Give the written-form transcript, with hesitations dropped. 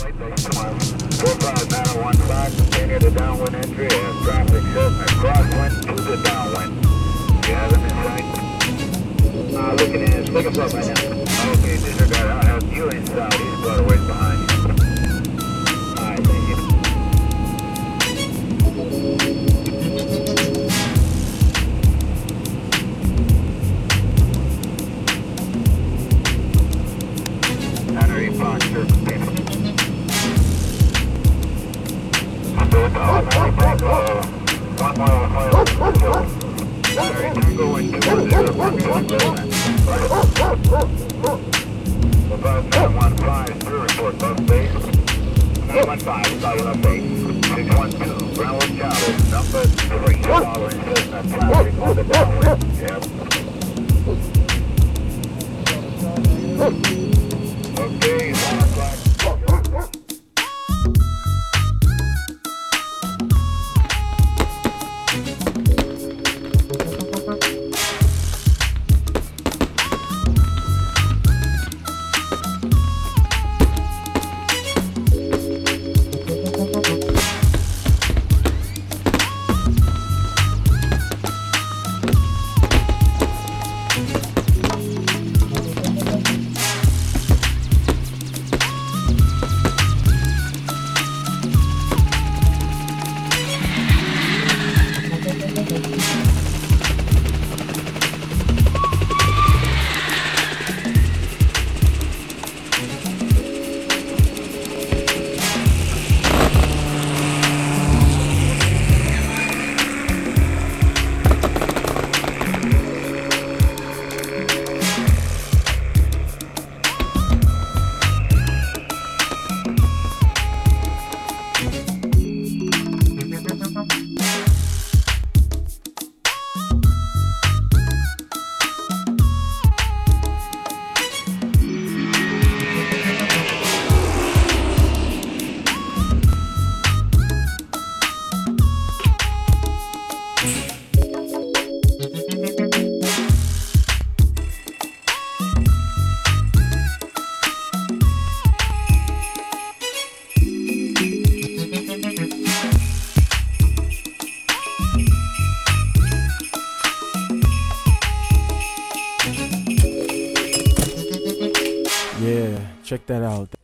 4515, continue to downwind entry as traffic shifts crosswind to the downwind. Do you have him in sight? Looking in, it's looking up right now. Okay, disregard, I'll have you inside, he's quite a ways behind you. Alright, thank you. Henry Foster, Okay, 1 o'clock. Yeah, check that out.